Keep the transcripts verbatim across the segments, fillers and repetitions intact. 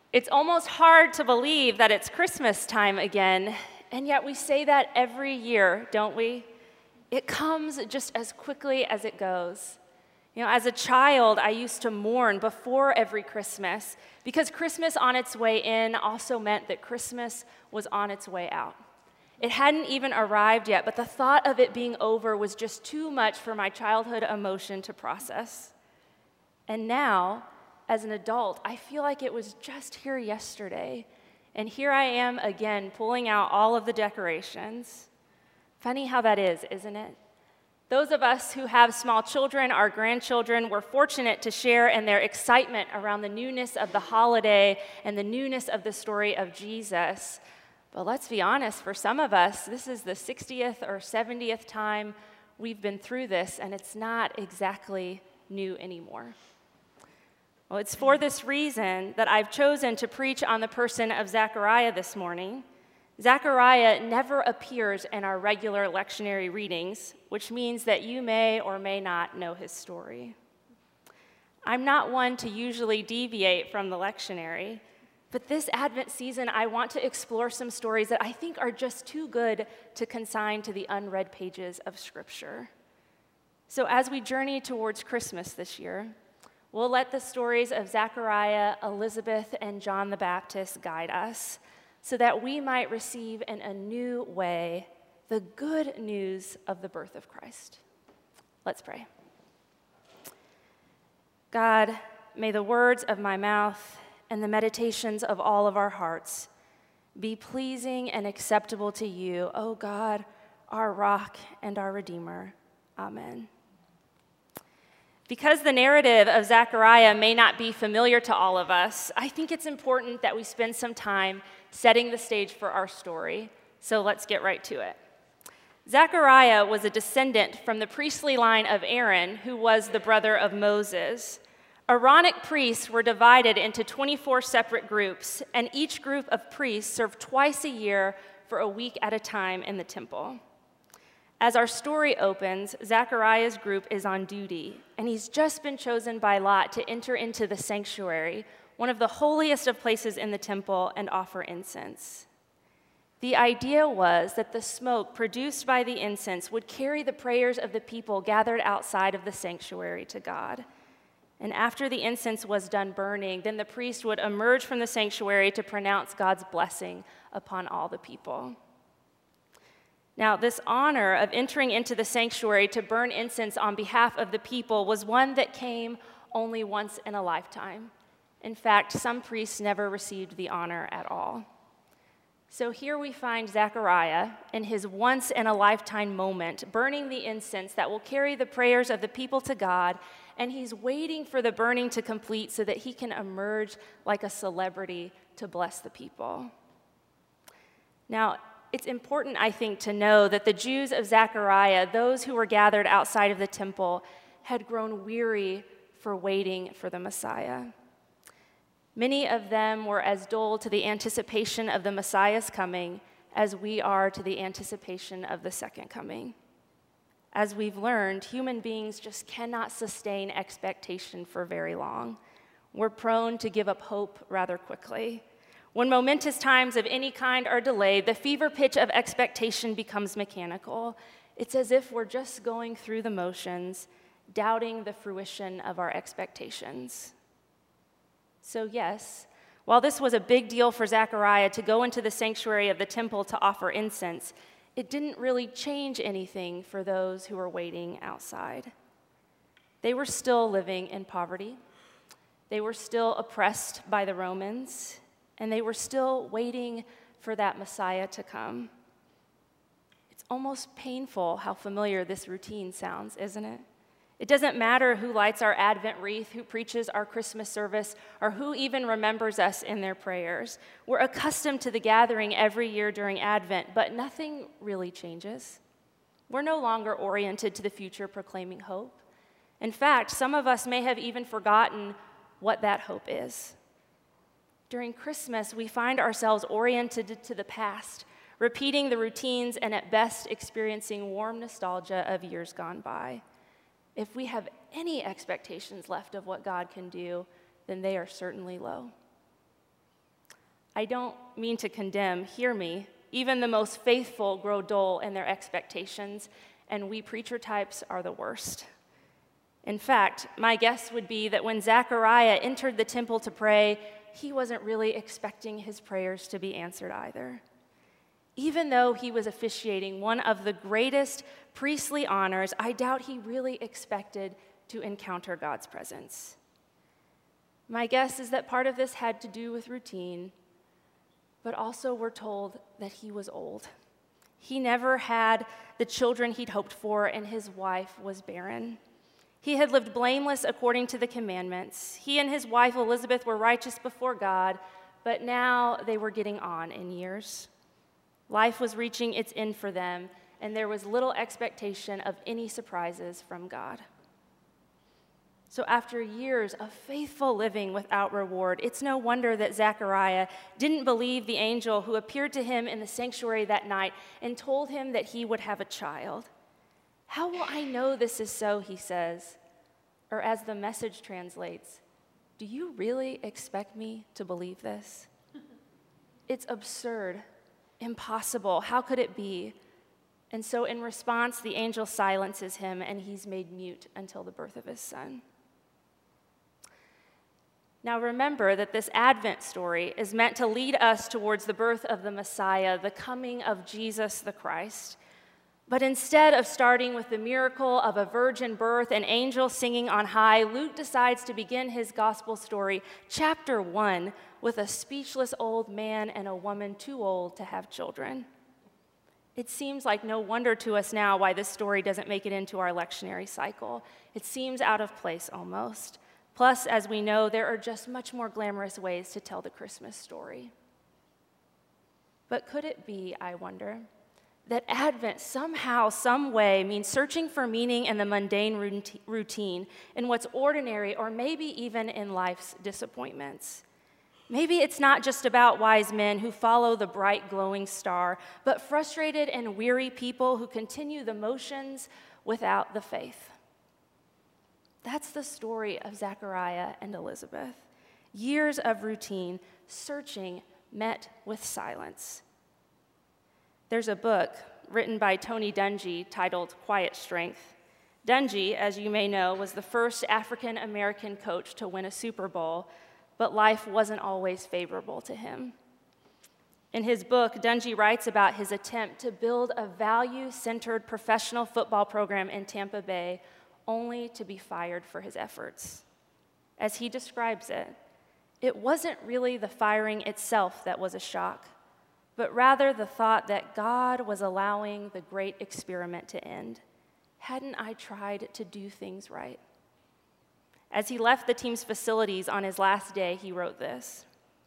It's almost hard to believe that it's Christmas time again, and yet we say that every year, don't we? It comes just as quickly as it goes. You know, as a child, I used to mourn before every Christmas because Christmas on its way in also meant that Christmas was on its way out. It hadn't even arrived yet, but the thought of it being over was just too much for my childhood emotion to process. And now, as an adult, I feel like it was just here yesterday, and here I am again pulling out all of the decorations. Funny how that is, isn't it? Those of us who have small children, our grandchildren, we're fortunate to share in their excitement around the newness of the holiday and the newness of the story of Jesus. But let's be honest, for some of us, this is the sixtieth or seventieth time we've been through this, and it's not exactly new anymore. Well, it's for this reason that I've chosen to preach on the person of Zechariah this morning. Zechariah never appears in our regular lectionary readings, which means that you may or may not know his story. I'm not one to usually deviate from the lectionary, but this Advent season, I want to explore some stories that I think are just too good to consign to the unread pages of Scripture. So as we journey towards Christmas this year, we'll let the stories of Zechariah, Elizabeth, and John the Baptist guide us so that we might receive in a new way the good news of the birth of Christ. Let's pray. God, may the words of my mouth and the meditations of all of our hearts be pleasing and acceptable to you, O God, our rock and our Redeemer. Amen. Because the narrative of Zechariah may not be familiar to all of us, I think it's important that we spend some time setting the stage for our story. So let's get right to it. Zechariah was a descendant from the priestly line of Aaron, who was the brother of Moses. Aaronic priests were divided into twenty-four separate groups, and each group of priests served twice a year for a week at a time in the temple. As our story opens, Zechariah's group is on duty, and he's just been chosen by lot to enter into the sanctuary, one of the holiest of places in the temple, and offer incense. The idea was that the smoke produced by the incense would carry the prayers of the people gathered outside of the sanctuary to God. And after the incense was done burning, then the priest would emerge from the sanctuary to pronounce God's blessing upon all the people. Now, this honor of entering into the sanctuary to burn incense on behalf of the people was one that came only once in a lifetime. In fact, some priests never received the honor at all. So here we find Zechariah in his once-in-a-lifetime moment, burning the incense that will carry the prayers of the people to God, and he's waiting for the burning to complete so that he can emerge like a celebrity to bless the people. Now, it's important, I think, to know that the Jews of Zechariah, those who were gathered outside of the temple, had grown weary for waiting for the Messiah. Many of them were as dull to the anticipation of the Messiah's coming as we are to the anticipation of the second coming. As we've learned, human beings just cannot sustain expectation for very long. We're prone to give up hope rather quickly. When momentous times of any kind are delayed, the fever pitch of expectation becomes mechanical. It's as if we're just going through the motions, doubting the fruition of our expectations. So yes, while this was a big deal for Zechariah to go into the sanctuary of the temple to offer incense, it didn't really change anything for those who were waiting outside. They were still living in poverty. They were still oppressed by the Romans, and they were still waiting for that Messiah to come. It's almost painful how familiar this routine sounds, isn't it? It doesn't matter who lights our Advent wreath, who preaches our Christmas service, or who even remembers us in their prayers. We're accustomed to the gathering every year during Advent, but nothing really changes. We're no longer oriented to the future proclaiming hope. In fact, some of us may have even forgotten what that hope is. During Christmas, we find ourselves oriented to the past, repeating the routines and at best experiencing warm nostalgia of years gone by. If we have any expectations left of what God can do, then they are certainly low. I don't mean to condemn, hear me. Even the most faithful grow dull in their expectations, and we preacher types are the worst. In fact, my guess would be that when Zechariah entered the temple to pray, he wasn't really expecting his prayers to be answered either. Even though he was officiating one of the greatest priestly honors, I doubt he really expected to encounter God's presence. My guess is that part of this had to do with routine, but also we're told that he was old. He never had the children he'd hoped for, and his wife was barren. He had lived blameless according to the commandments. He and his wife Elizabeth were righteous before God, but now they were getting on in years. Life was reaching its end for them, and there was little expectation of any surprises from God. So after years of faithful living without reward, it's no wonder that Zechariah didn't believe the angel who appeared to him in the sanctuary that night and told him that he would have a child. How will I know this is so, he says. Or as the Message translates, do you really expect me to believe this? It's absurd, impossible. How could it be? And so in response, the angel silences him, and he's made mute until the birth of his son. Now remember that this Advent story is meant to lead us towards the birth of the Messiah, the coming of Jesus the Christ. But instead of starting with the miracle of a virgin birth and angels singing on high, Luke decides to begin his gospel story, chapter one, with a speechless old man and a woman too old to have children. It seems like no wonder to us now why this story doesn't make it into our lectionary cycle. It seems out of place almost. Plus, as we know, there are just much more glamorous ways to tell the Christmas story. But could it be, I wonder, that Advent somehow, some way, means searching for meaning in the mundane routine, in what's ordinary, or maybe even in life's disappointments? Maybe it's not just about wise men who follow the bright glowing star, but frustrated and weary people who continue the motions without the faith. That's the story of Zechariah and Elizabeth. Years of routine, searching, met with silence. There's a book written by Tony Dungy titled Quiet Strength. Dungy, as you may know, was the first African-American coach to win a Super Bowl, but life wasn't always favorable to him. In his book, Dungy writes about his attempt to build a value-centered professional football program in Tampa Bay, only to be fired for his efforts. As he describes it, it wasn't really the firing itself that was a shock, but rather the thought that God was allowing the great experiment to end. Hadn't I tried to do things right? As he left the team's facilities on his last day, he wrote this: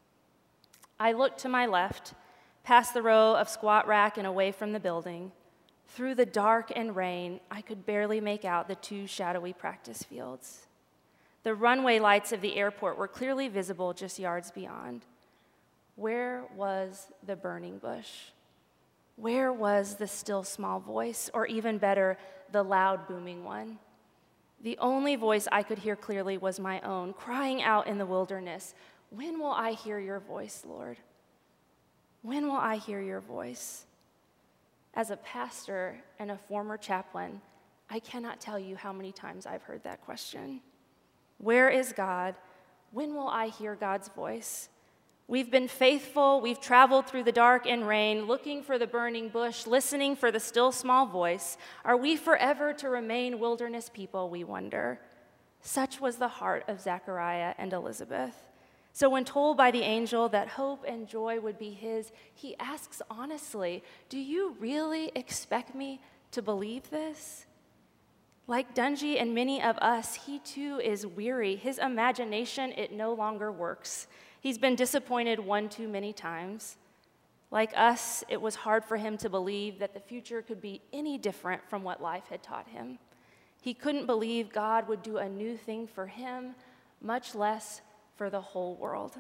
I looked to my left, past the row of squat rack and away from the building. Through the dark and rain, I could barely make out the two shadowy practice fields. The runway lights of the airport were clearly visible just yards beyond. Where was the burning bush? Where was the still small voice, or even better, the loud booming one? The only voice I could hear clearly was my own, crying out in the wilderness, when will I hear your voice, Lord? When will I hear your voice? As a pastor and a former chaplain, I cannot tell you how many times I've heard that question. Where is God? When will I hear God's voice? We've been faithful, we've traveled through the dark and rain, looking for the burning bush, listening for the still small voice. Are we forever to remain wilderness people, we wonder? Such was the heart of Zechariah and Elizabeth. So when told by the angel that hope and joy would be his, he asks honestly, do you really expect me to believe this? Like Dungy and many of us, he too is weary. His imagination, it no longer works. He's been disappointed one too many times. Like us, it was hard for him to believe that the future could be any different from what life had taught him. He couldn't believe God would do a new thing for him, much less for the whole world.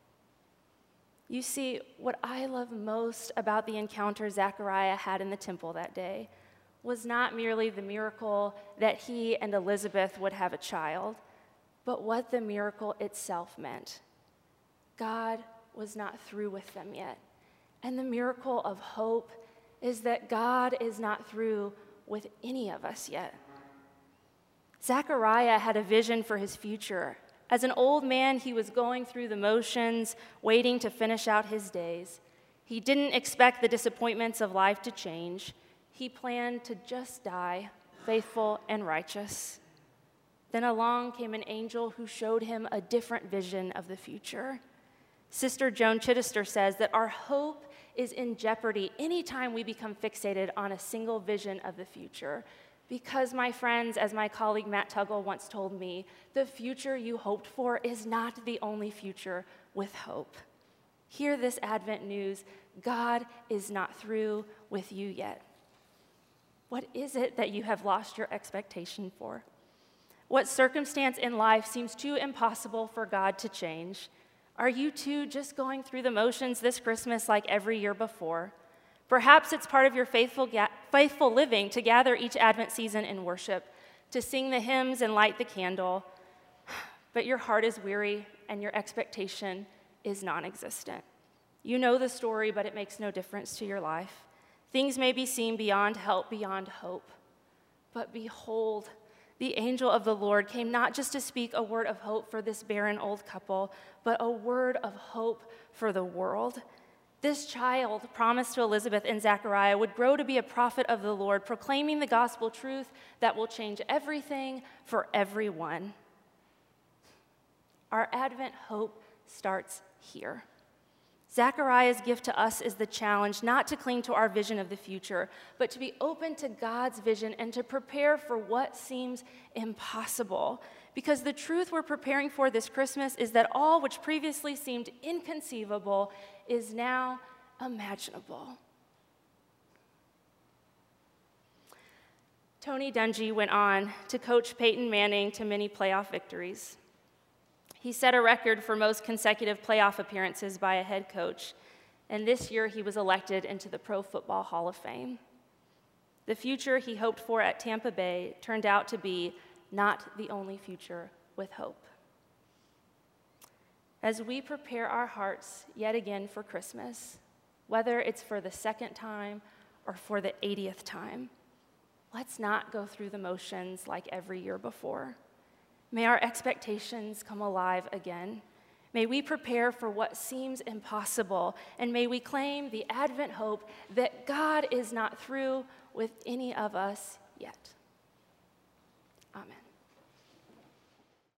You see, what I love most about the encounter Zechariah had in the temple that day was not merely the miracle that he and Elizabeth would have a child, but what the miracle itself meant. God was not through with them yet. And the miracle of hope is that God is not through with any of us yet. Zechariah had a vision for his future. As an old man, he was going through the motions, waiting to finish out his days. He didn't expect the disappointments of life to change. He planned to just die, faithful and righteous. Then along came an angel who showed him a different vision of the future. Sister Joan Chittister says that our hope is in jeopardy anytime we become fixated on a single vision of the future. Because, my friends, as my colleague Matt Tuggle once told me, the future you hoped for is not the only future with hope. Hear this Advent news: God is not through with you yet. What is it that you have lost your expectation for? What circumstance in life seems too impossible for God to change? Are you too just going through the motions this Christmas like every year before? Perhaps it's part of your faithful, ga- faithful living to gather each Advent season in worship, to sing the hymns and light the candle, but your heart is weary and your expectation is non-existent. You know the story, but it makes no difference to your life. Things may be seen beyond help, beyond hope. But behold, the angel of the Lord came not just to speak a word of hope for this barren old couple, but a word of hope for the world. This child, promised to Elizabeth and Zechariah, would grow to be a prophet of the Lord, proclaiming the gospel truth that will change everything for everyone. Our Advent hope starts here. Zechariah's gift to us is the challenge not to cling to our vision of the future, but to be open to God's vision and to prepare for what seems impossible. Because the truth we're preparing for this Christmas is that all which previously seemed inconceivable is now imaginable. Tony Dungy went on to coach Peyton Manning to many playoff victories. He set a record for most consecutive playoff appearances by a head coach, and this year he was elected into the Pro Football Hall of Fame. The future he hoped for at Tampa Bay turned out to be not the only future with hope. As we prepare our hearts yet again for Christmas, whether it's for the second time or for the eightieth time, let's not go through the motions like every year before. May our expectations come alive again. May we prepare for what seems impossible, and may we claim the Advent hope that God is not through with any of us yet.